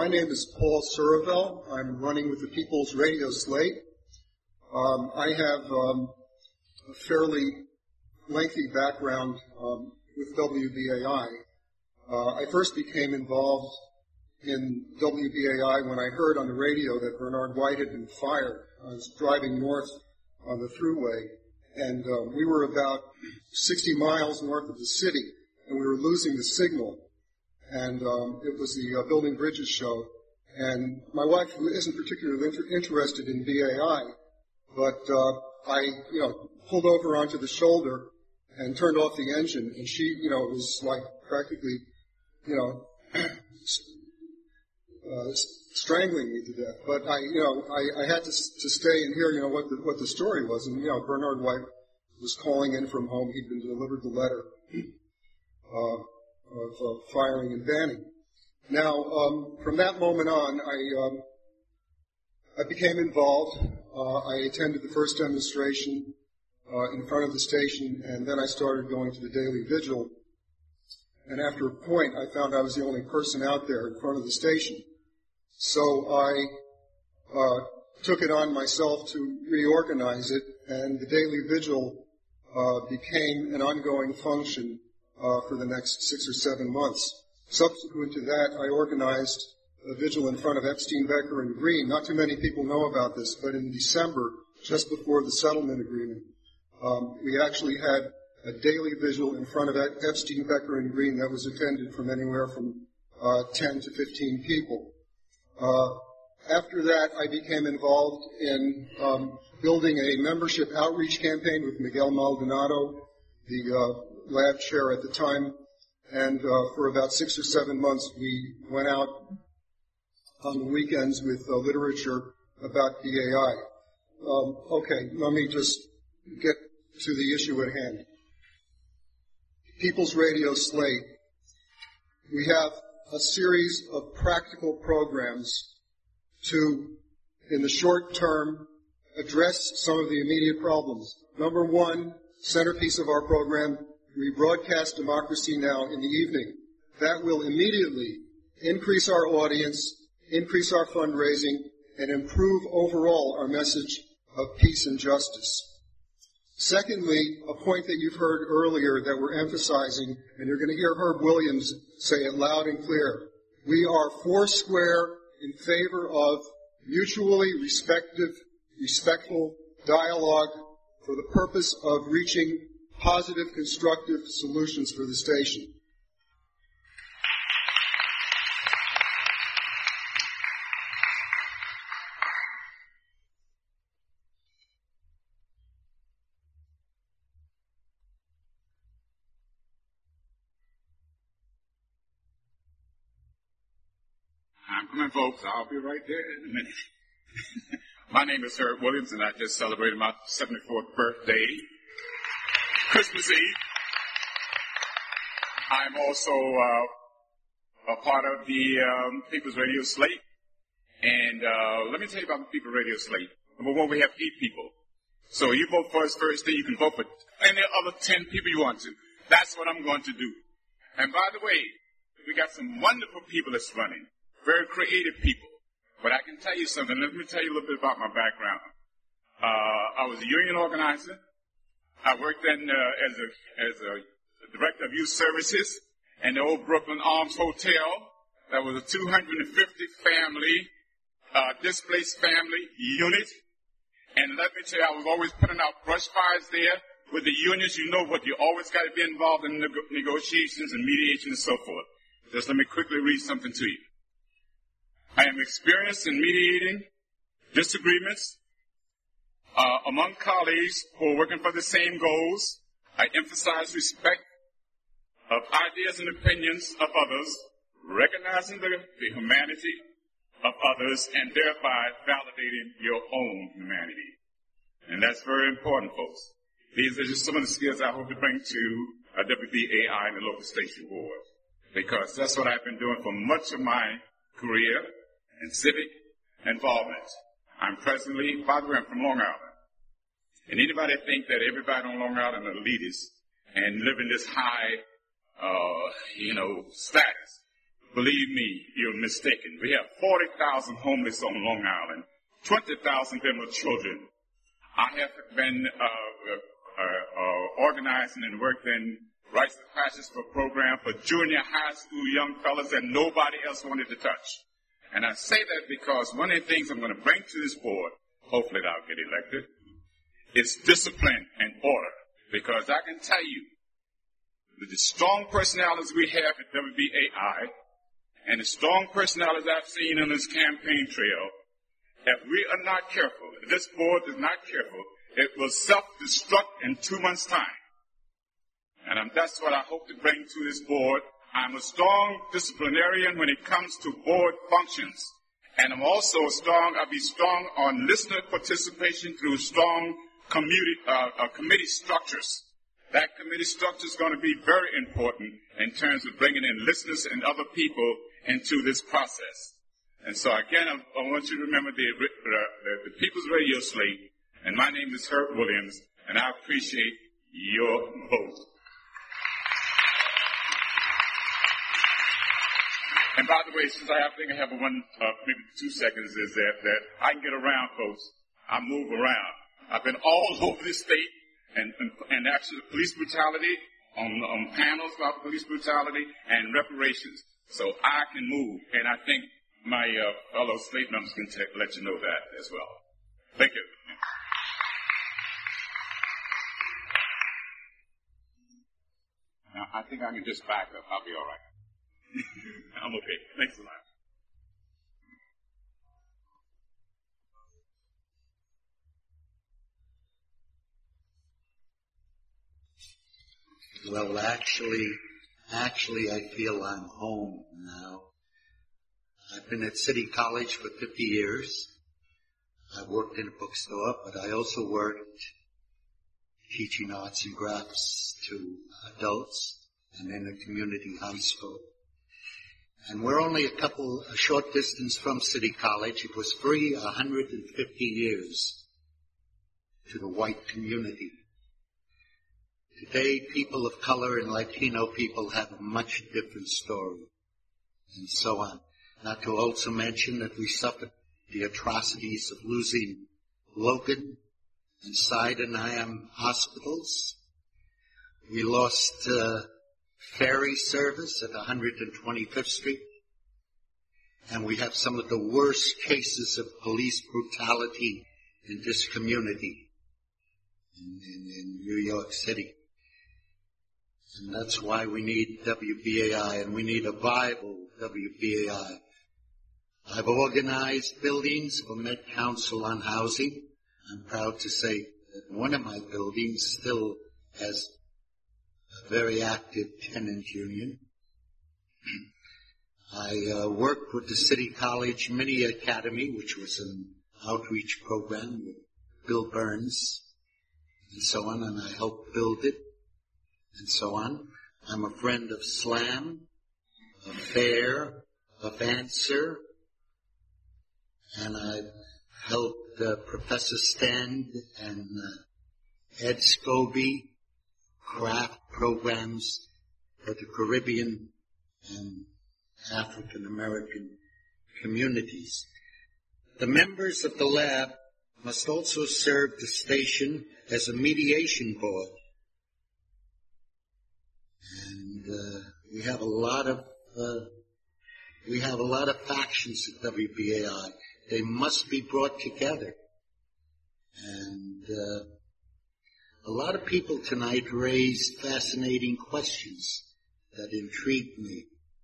My name is Paul Suravel. I'm running with the People's Radio slate. I have a fairly lengthy background with WBAI. I first became involved in WBAI when I heard on the radio that Bernard White had been fired. I was driving north on the thruway, and we were about 60 miles north of the city, and we were losing the signal. And it was the Building Bridges show. And my wife isn't particularly interested in BAI, but I, pulled over onto the shoulder and turned off the engine, and she, was like practically, strangling me to death. But I had to stay and hear, what the story was. And, Bernard White was calling in from home. He'd been delivered the letter of firing and banning. Now, from that moment on, I became involved. I attended the first demonstration in front of the station, and then I started going to the Daily Vigil. And after a point, I found I was the only person out there in front of the station. So I took it on myself to reorganize it, and the Daily Vigil became an ongoing function for the next 6 or 7 months. Subsequent to that, I organized a vigil in front of Epstein, Becker, and Green. Not too many people know about this, but in December, just before the settlement agreement, we actually had a daily vigil in front of Epstein, Becker, and Green that was attended from anywhere from 10 to 15 people. After that, I became involved in building a membership outreach campaign with Miguel Maldonado, the lab chair at the time, and for about 6 or 7 months we went out on the weekends with literature about BAI. Okay, let me just get to the issue at hand. People's Radio slate. We have a series of practical programs to, in the short term, address some of the immediate problems. Number one, centerpiece of our program, we broadcast Democracy Now! In the evening. That will immediately increase our audience, increase our fundraising, and improve overall our message of peace and justice. Secondly, a point that you've heard earlier that we're emphasizing, and you're going to hear Herb Williams say it loud and clear, we are foursquare in favor of mutually respectful dialogue for the purpose of reaching positive, constructive solutions for the station. I'm coming, folks. I'll be right there in a minute. My name is Herb Williams, and I just celebrated my 74th birthday. Christmas Eve. I'm also a part of the People's Radio slate. And let me tell you about the People's Radio slate. Number one, we have 8 people. So you vote for us first, then you can vote for any other 10 people you want to. That's what I'm going to do. And by the way, we got some wonderful people that's running. Very creative people. But I can tell you something. Let me tell you a little bit about my background. I was a union organizer. I worked then as a director of youth services in the old Brooklyn Arms Hotel. That was a 250 family, displaced family unit. And let me tell you, I was always putting out brush fires there. With the unions, you know what, you always got to be involved in negotiations and mediation and so forth. Just let me quickly read something to you. I am experienced in mediating disagreements among colleagues who are working for the same goals. I emphasize respect of ideas and opinions of others, recognizing the humanity of others, and thereby validating your own humanity. And that's very important, folks. These are just some of the skills I hope to bring to WBAI and the local station board, because that's what I've been doing for much of my career and civic involvement. I'm presently, by the way, I'm from Long Island. And anybody think that everybody on Long Island are elitists and live in this high, status? believe me, you're mistaken. We have 40,000 homeless on Long Island, 20,000 of them are children. I have been organizing and worked in Rites of Passage for a program for junior high school young fellas that nobody else wanted to touch. And I say that because one of the things I'm going to bring to this board, hopefully that I'll get elected, is discipline and order. Because I can tell you, with the strong personalities we have at WBAI, and the strong personalities I've seen on this campaign trail, if we are not careful, if this board is not careful, it will self-destruct in 2 months' time. And that's what I hope to bring to this board. I'm a strong disciplinarian when it comes to board functions. And I'm also I'll be strong on listener participation through strong committee structures. That committee structure is going to be very important in terms of bringing in listeners and other people into this process. And so again, I want you to remember the People's Radio slate. And my name is Herb Williams, and I appreciate your vote. And by the way, since I think I have maybe 2 seconds, is that I can get around, folks. I move around. I've been all over the state and actually police brutality, on panels about police brutality and reparations. So I can move, and I think my fellow slate members can let you know that as well. Thank you. Now, I think I can just back up. I'll be all right. I'm okay. Thanks a lot. Well, actually, I feel I'm home now. I've been at City College for 50 years. I've worked in a bookstore, but I also worked teaching arts and crafts to adults and in a community high school. And we're only a short distance from City College. It was free 150 years to the white community. Today, people of color and Latino people have a much different story, and so on. Not to also mention that we suffered the atrocities of losing Logan and Sydenham hospitals. We lost ferry service at 125th Street. And we have some of the worst cases of police brutality in this community in New York City. And that's why we need WBAI, and we need a viable WBAI. I've organized buildings for Met Council on Housing. I'm proud to say that one of my buildings still has a very active tenant union. I worked with the City College Mini Academy, which was an outreach program with Bill Burns and so on, and I helped build it and so on. I'm a friend of SLAM, of FAIR, of ANSWER, and I've helped Professor Stand and Ed Scobie craft programs for the Caribbean and African American communities. The members of the lab must also serve the station as a mediation board. And we have a lot of factions at WBAI. They must be brought together. And a lot of people tonight raised fascinating questions that intrigued me.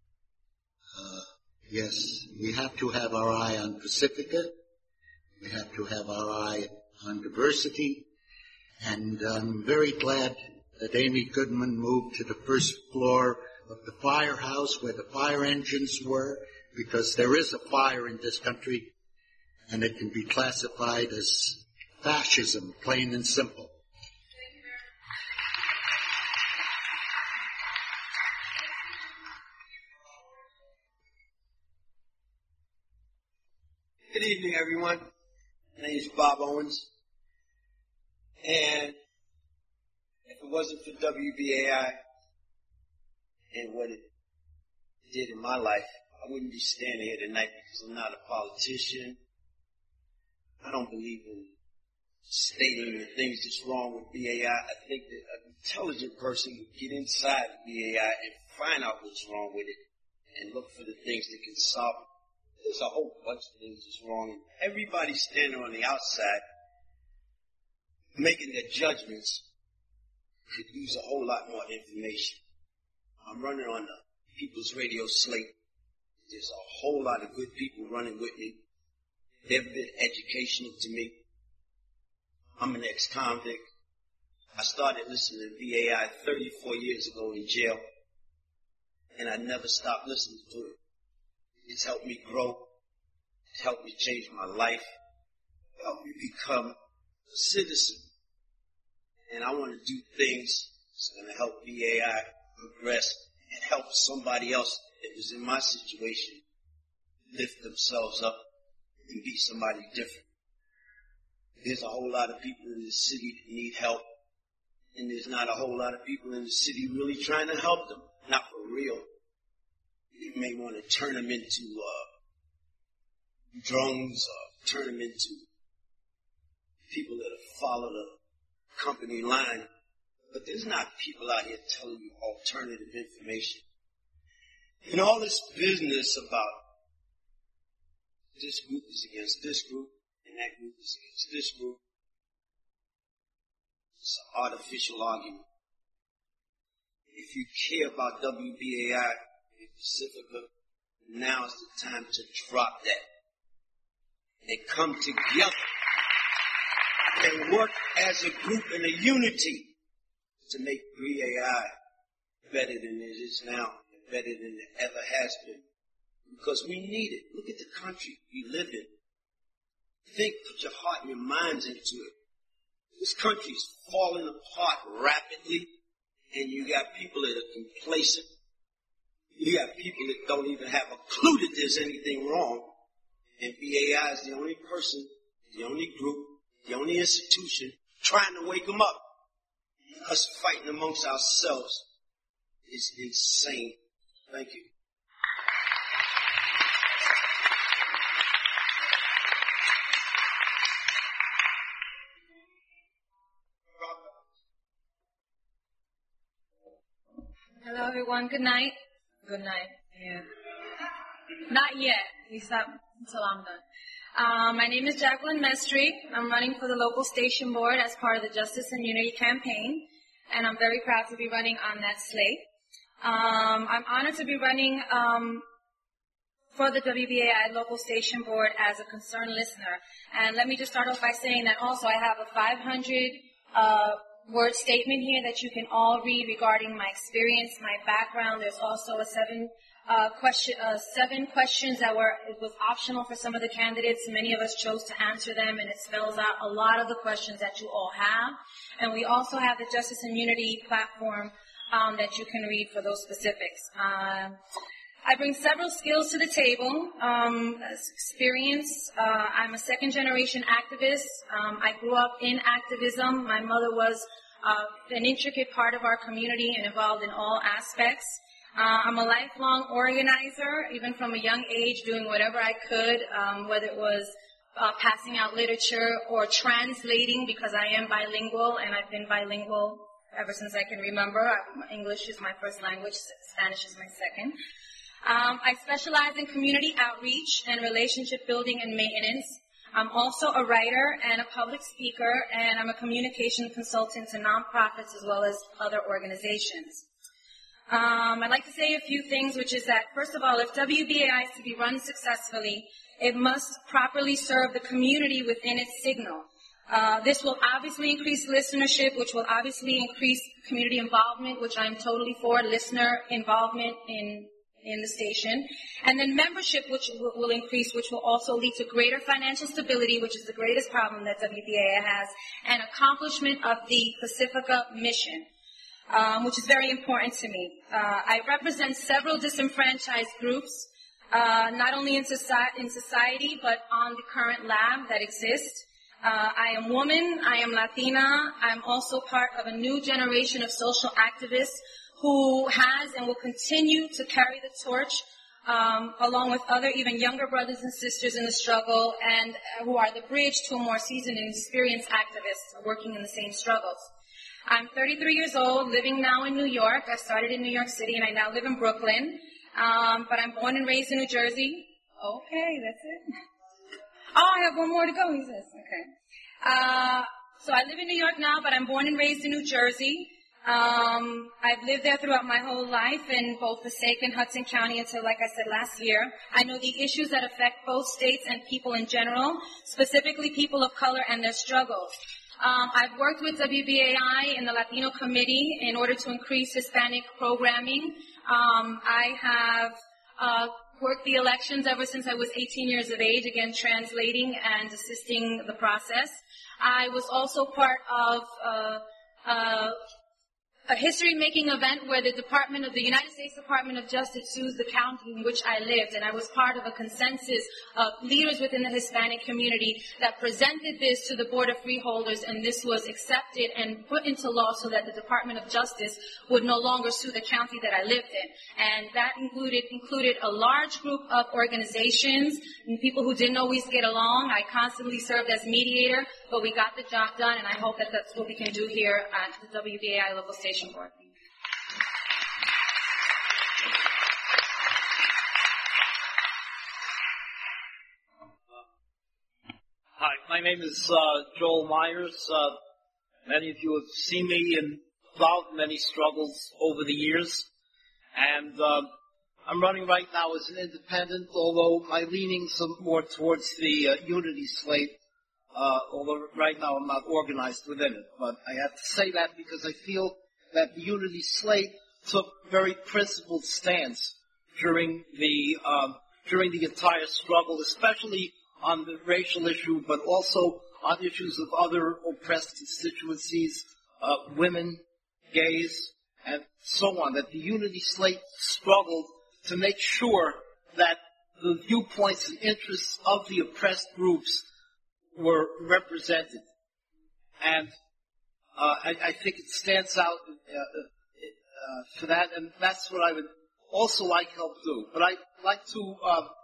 Yes, we have to have our eye on Pacifica. We have to have our eye on diversity. And I'm very glad that Amy Goodman moved to the first floor of the firehouse where the fire engines were, because there is a fire in this country, and it can be classified as fascism, plain and simple. Good evening, everyone. My name is Bob Owens. And if it wasn't for WBAI and what it did in my life, I wouldn't be standing here tonight because I'm not a politician. I don't believe in stating the things that's wrong with BAI. I think that an intelligent person would get inside of BAI and find out what's wrong with it and look for the things that can solve it. There's a whole bunch of things that's wrong. Everybody standing on the outside making their judgments could use a whole lot more information. I'm running on the People's Radio slate. There's a whole lot of good people running with me. They've been educational to me. I'm an ex-convict. I started listening to VAI 34 years ago in jail, and I never stopped listening to it. It's helped me grow. It's helped me change my life. It helped me become a citizen. And I want to do things that's going to help VAI progress and help somebody else that was in my situation lift themselves up and be somebody different. There's a whole lot of people in the city that need help, and there's not a whole lot of people in the city really trying to help them. Not for real. You may want to turn them into drones or turn them into people that follow the company line. But there's not people out here telling you alternative information. And all this business about this group is against this group and that group is against this group, it's an artificial argument. If you care about WBAI in Pacifica, now is the time to drop that and come together and work as a group in a unity to make BAI better than it is now and better than it ever has been. Because we need it. Look at the country we live in. Think, put your heart and your minds into it. This country is falling apart rapidly, and you got people that are complacent. You got people that don't even have a clue that there's anything wrong. And BAI is the only person, the only group, the only institution trying to wake them up. Us fighting amongst ourselves is insane. Thank you. Hello, everyone. Good night. Good night. Yeah. Not yet. We stop until I'm done. My name is Jacqueline Mestry. I'm running for the local station board as part of the Justice and Unity campaign, and I'm very proud to be running on that slate. I'm honored to be running for the WBAI local station board as a concerned listener. And let me just start off by saying that also I have a 500 word statement here that you can all read regarding my experience, my background. There's also a seven questions that it was optional for some of the candidates. Many of us chose to answer them, and it spells out a lot of the questions that you all have. And we also have the Justice and Unity platform that you can read for those specifics. I bring several skills to the table. Experience. I'm a second-generation activist. I grew up in activism. My mother was an intricate part of our community and involved in all aspects. I'm a lifelong organizer, even from a young age, doing whatever I could, whether it was passing out literature or translating, because I am bilingual, and I've been bilingual ever since I can remember. English is my first language. Spanish is my second. I specialize in community outreach and relationship building and maintenance. I'm also a writer and a public speaker, and I'm a communication consultant to nonprofits as well as other organizations. I'd like to say a few things, which is that, first of all, if WBAI is to be run successfully, it must properly serve the community within its signal. This will obviously increase listenership, which will obviously increase community involvement, which I'm totally for, listener involvement in the station. And then membership, which will increase, which will also lead to greater financial stability, which is the greatest problem that WBAI has, and accomplishment of the Pacifica mission. Which is very important to me. I represent several disenfranchised groups, not only in society, but on the current lab that exists. I am woman, I am Latina, I'm also part of a new generation of social activists who has and will continue to carry the torch along with other even younger brothers and sisters in the struggle, and who are the bridge to a more seasoned and experienced activists working in the same struggles. I'm 33 years old, living now in New York. I started in New York City, and I now live in Brooklyn. But I'm born and raised in New Jersey. Okay, that's it. Oh, I have one more to go, he says. Okay. So I live in New York now, but I'm born and raised in New Jersey. I've lived there throughout my whole life in both Passaic and Hudson County until, like I said, last year. I know the issues that affect both states and people in general, specifically people of color and their struggles. I've worked with WBAI in the Latino Committee in order to increase Hispanic programming. I have worked the elections ever since I was 18 years of age, again, translating and assisting the process. I was also part of a history-making event where the United States Department of Justice sues the county in which I lived, and I was part of a consensus of leaders within the Hispanic community that presented this to the Board of Freeholders, and this was accepted and put into law so that the Department of Justice would no longer sue the county that I lived in. And that included a large group of organizations and people who didn't always get along. I constantly served as mediator, but we got the job done, and I hope that that's what we can do here at the WBAI local station board. Hi, my name is Joel Myers. Many of you have seen me involved in many struggles over the years, and I'm running right now as an independent, although my leanings are more towards the unity slate, although right now I'm not organized within it. But I have to say that because I feel that the unity slate took very principled stance during the entire struggle, especially on the racial issue, but also on issues of other oppressed constituencies, women, gays, and so on. That the unity slate struggled to make sure that the viewpoints and interests of the oppressed groups were represented. And I think it stands out for that, and that's what I would also like to help do. But I'd like to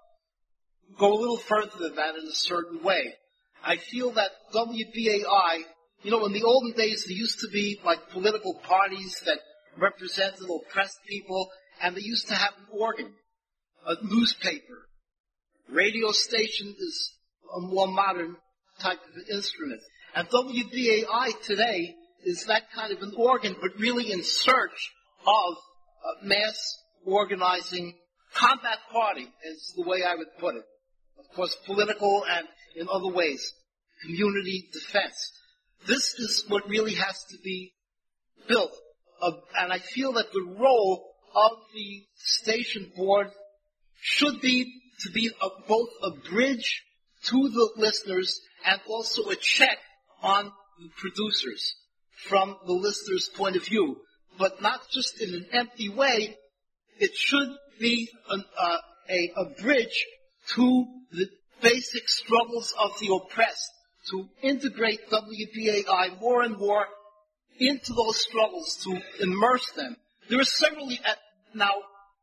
go a little further than that in a certain way. I feel that WBAI, in the olden days there used to be like political parties that represented oppressed people, and they used to have an organ, a newspaper. Radio station is a more modern type of instrument. And WBAI today is that kind of an organ, but really in search of mass organizing combat party, is the way I would put it. Of course, political and in other ways, community defense. This is what really has to be built. And I feel that the role of the station board should be to be both a bridge to the listeners and also a check on the producers from the listener's point of view, but not just in an empty way. It should be a bridge to the basic struggles of the oppressed, to integrate WBAI more and more into those struggles, to immerse them. There are several, now,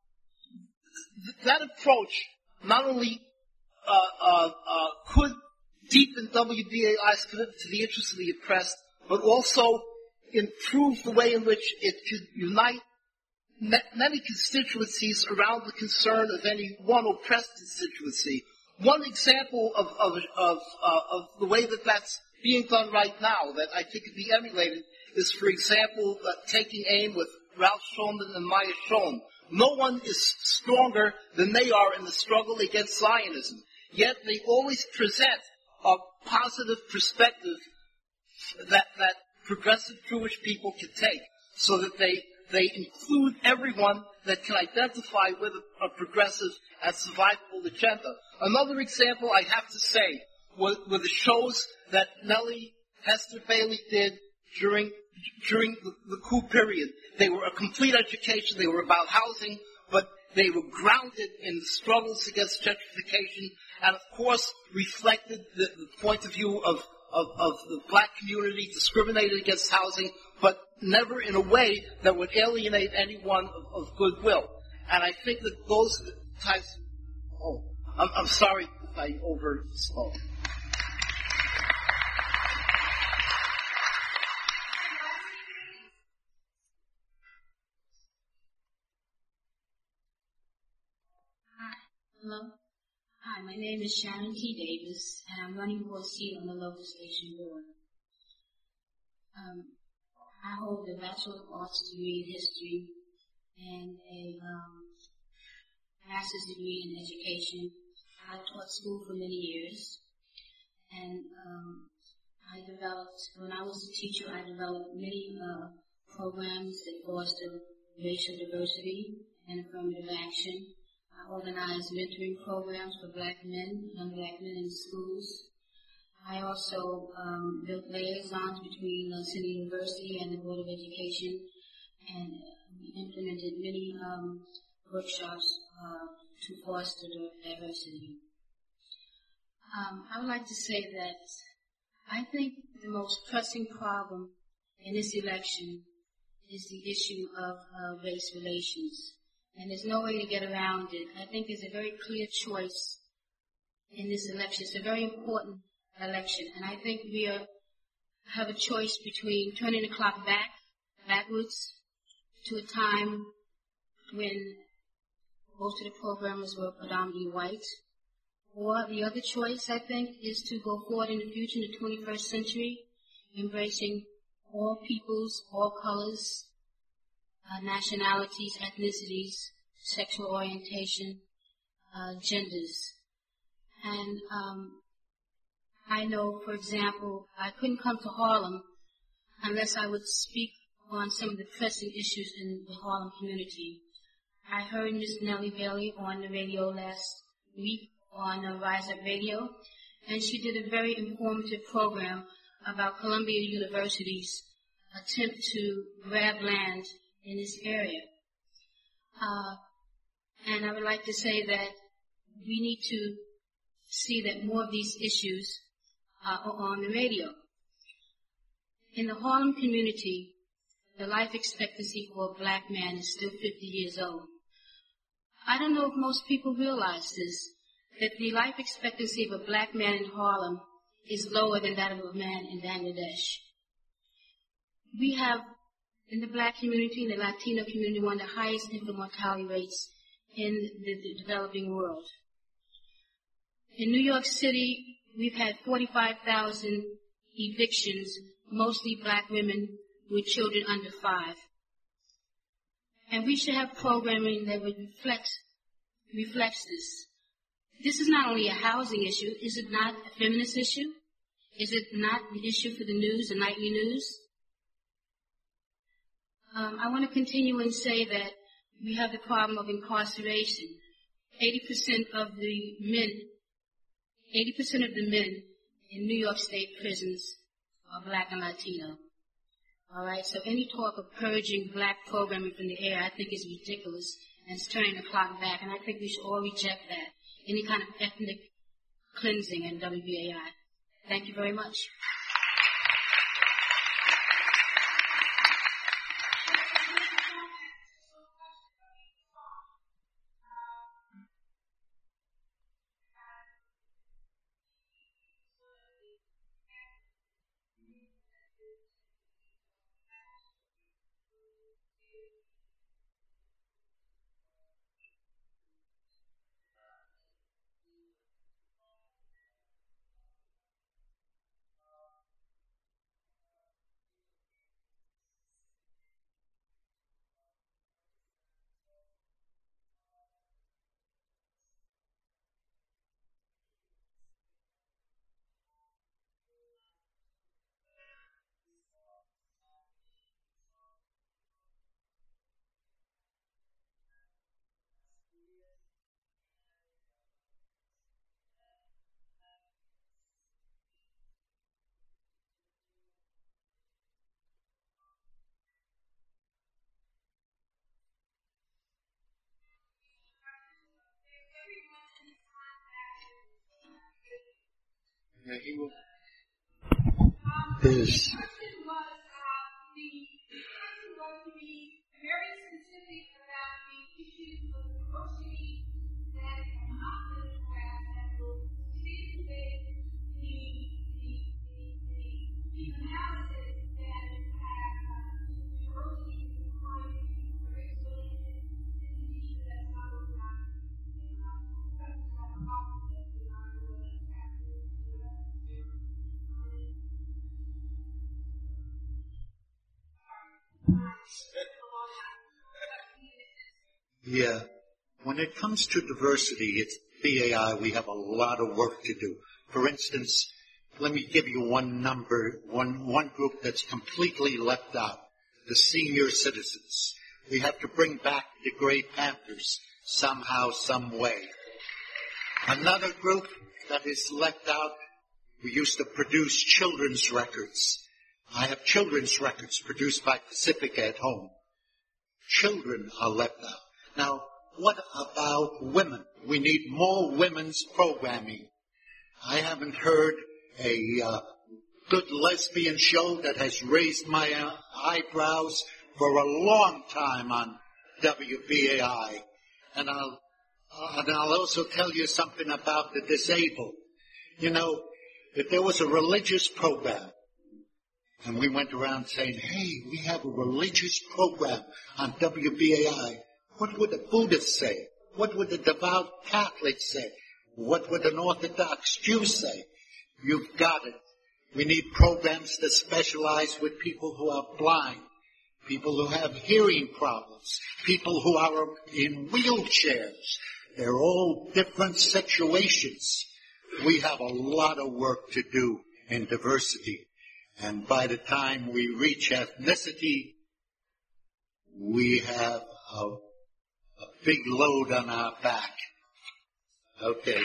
that approach not only could deepen WBAI's commitment to the interests of the oppressed, but also improve the way in which it could unite many constituencies around the concern of any one oppressed constituency. One example of the way that that's being done right now that I think could be emulated is, for example, taking aim with Ralph Shulman and Maya Schoen. No one is stronger than they are in the struggle against Zionism. Yet they always present a positive perspective that progressive Jewish people can take, so that they include everyone that can identify with a progressive and survivable agenda. Another example I have to say were the shows that Nellie Hester Bailey did during the coup period. They were a complete education. They were about housing, but they were grounded in the struggles against gentrification, and of course reflected the point of view of of the black community, discriminated against housing, but never in a way that would alienate anyone of goodwill. And I think that those types. Oh, I'm sorry if I overspoke. Hello. Hi, my name is Sharon T. Davis, and I'm running for a seat on the local station board. I hold a Bachelor of Arts degree in history and a master's degree in education. I taught school for many years, and when I was a teacher, I developed many programs that foster racial diversity and affirmative action. I organized mentoring programs for black men, young black men in schools. I also built liaisons between City University and the Board of Education, and we implemented many workshops to foster diversity. I would like to say that I think the most pressing problem in this election is the issue of race relations. And there's no way to get around it. I think there's a very clear choice in this election. It's a very important election. And I think we have a choice between turning the clock backwards to a time when most of the programmers were predominantly white. Or the other choice, I think, is to go forward in the future, in the 21st century, embracing all peoples, all colors, nationalities, ethnicities, sexual orientation, genders. And I know, for example, I couldn't come to Harlem unless I would speak on some of the pressing issues in the Harlem community. I heard Ms. Nellie Bailey on the radio last week on Rise Up Radio, and she did a very informative program about Columbia University's attempt to grab land in this area. And I would like to say that we need to see that more of these issues are on the radio. In the Harlem community, the life expectancy for a black man is still 50 years old. I don't know if most people realize this, that the life expectancy of a black man in Harlem is lower than that of a man in Bangladesh. We have, in the black community, in the Latino community, one of the highest infant mortality rates in the developing world. In New York City, we've had 45,000 evictions, mostly black women with children under 5. And we should have programming that would reflects this. This is not only a housing issue. Is it not a feminist issue? Is it not an issue for the news, the nightly news? I want to continue and say that we have the problem of incarceration. 80% of the men in New York State prisons are black and Latino. All right, so any talk of purging black programming from the air, I think is ridiculous, and it's turning the clock back, and I think we should all reject that. Any kind of ethnic cleansing in WBAI. Thank you very much. There's Yeah. When it comes to diversity, it's BAI, we have a lot of work to do. For instance, let me give you one number, one group that's completely left out, the senior citizens. We have to bring back the Grey Panthers somehow, some way. Another group that is left out, we used to produce children's records. I have children's records produced by Pacific at home. Children are left out. Now, what about women? We need more women's programming. I haven't heard a good lesbian show that has raised my eyebrows for a long time on WBAI. And I'll also tell you something about the disabled. You know, if there was a religious program, and we went around saying, hey, we have a religious program on WBAI, what would the Buddhists say? What would the devout Catholics say? What would an Orthodox Jew say? You've got it. We need programs that specialize with people who are blind, people who have hearing problems, people who are in wheelchairs. They're all different situations. We have a lot of work to do in diversity. And by the time we reach ethnicity, we have a big load on our back. Okay.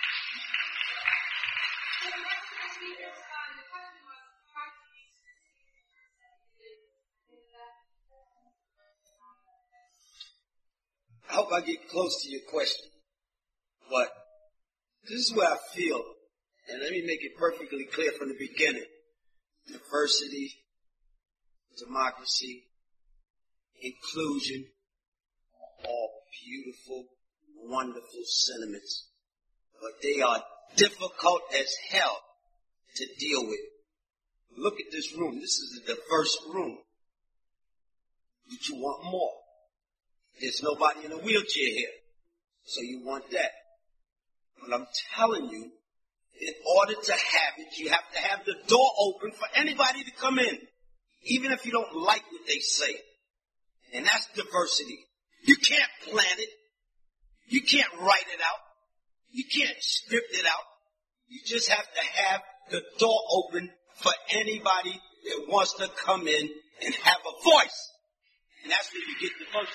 I hope I get close to your question. But this is where I feel, and let me make it perfectly clear from the beginning. Diversity, democracy, inclusion, all beautiful, wonderful sentiments. But they are difficult as hell to deal with. Look at this room. This is a diverse room. But you want more. There's nobody in a wheelchair here. So you want that. But I'm telling you, in order to have it, you have to have the door open for anybody to come in. Even if you don't like what they say. And that's diversity. You can't plan it. You can't write it out. You can't script it out. You just have to have the door open for anybody that wants to come in and have a voice. And that's where you get diversity.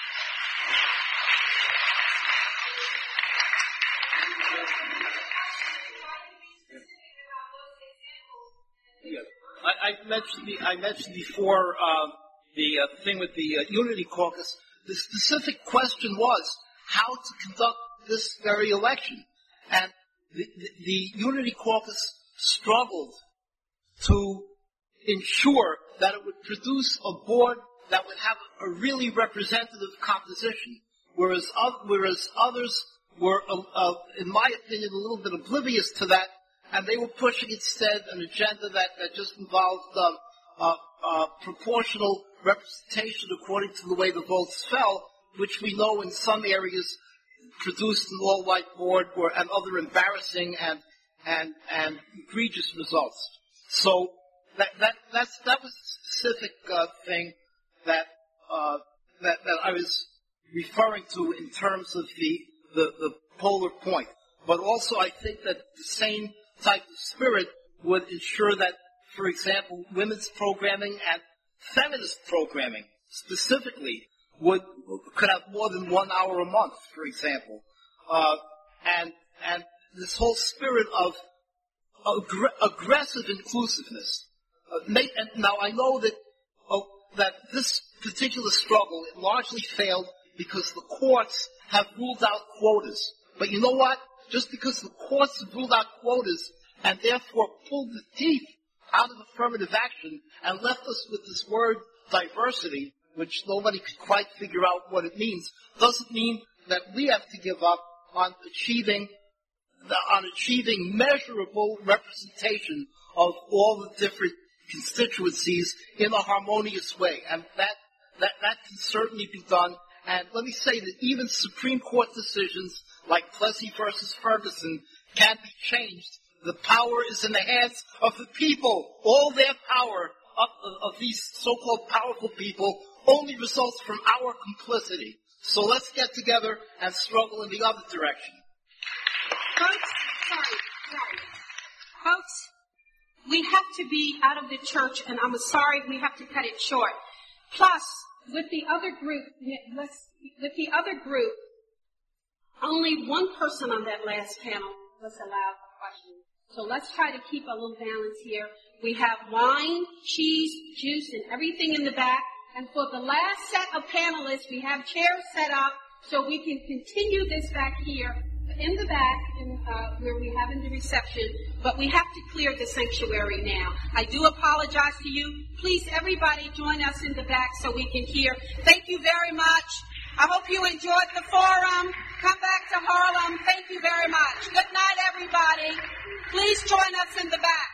I mentioned before the thing with the Unity Caucus. The specific question was how to conduct this very election, and the Unity Caucus struggled to ensure that it would produce a board that would have a really representative composition, whereas others were, in my opinion, a little bit oblivious to that. And they were pushing instead an agenda that just involved proportional representation according to the way the votes fell, which we know in some areas produced an all-white board and other embarrassing and egregious results. So that was the specific thing that I was referring to in terms of the polar point. But also I think that the same type of spirit would ensure that, for example, women's programming and feminist programming specifically could have more than 1 hour a month, for example. And this whole spirit of aggressive inclusiveness. And now I know that this particular struggle it largely failed because the courts have ruled out quotas. But you know what? Just because the courts have ruled out quotas and therefore pulled the teeth out of affirmative action and left us with this word diversity, which nobody could quite figure out what it means, doesn't mean that we have to give up on achieving measurable representation of all the different constituencies in a harmonious way. And that can certainly be done. And let me say that even Supreme Court decisions like Plessy versus Ferguson can be changed. The power is in the hands of the people. All their power of these so-called powerful people only results from our complicity. So let's get together and struggle in the other direction. Folks, Folks, we have to be out of the church, and I'm sorry we have to cut it short. Plus, with the other group, only one person on that last panel was allowed a question. So let's try to keep a little balance here. We have wine, cheese, juice, and everything in the back. And for the last set of panelists, we have chairs set up so we can continue this back here in the back where we have in the reception. But we have to clear the sanctuary now. I do apologize to you. Please, everybody, join us in the back so we can hear. Thank you very much. I hope you enjoyed the forum. Come back to Harlem. Thank you very much. Good night, everybody. Please join us in the back.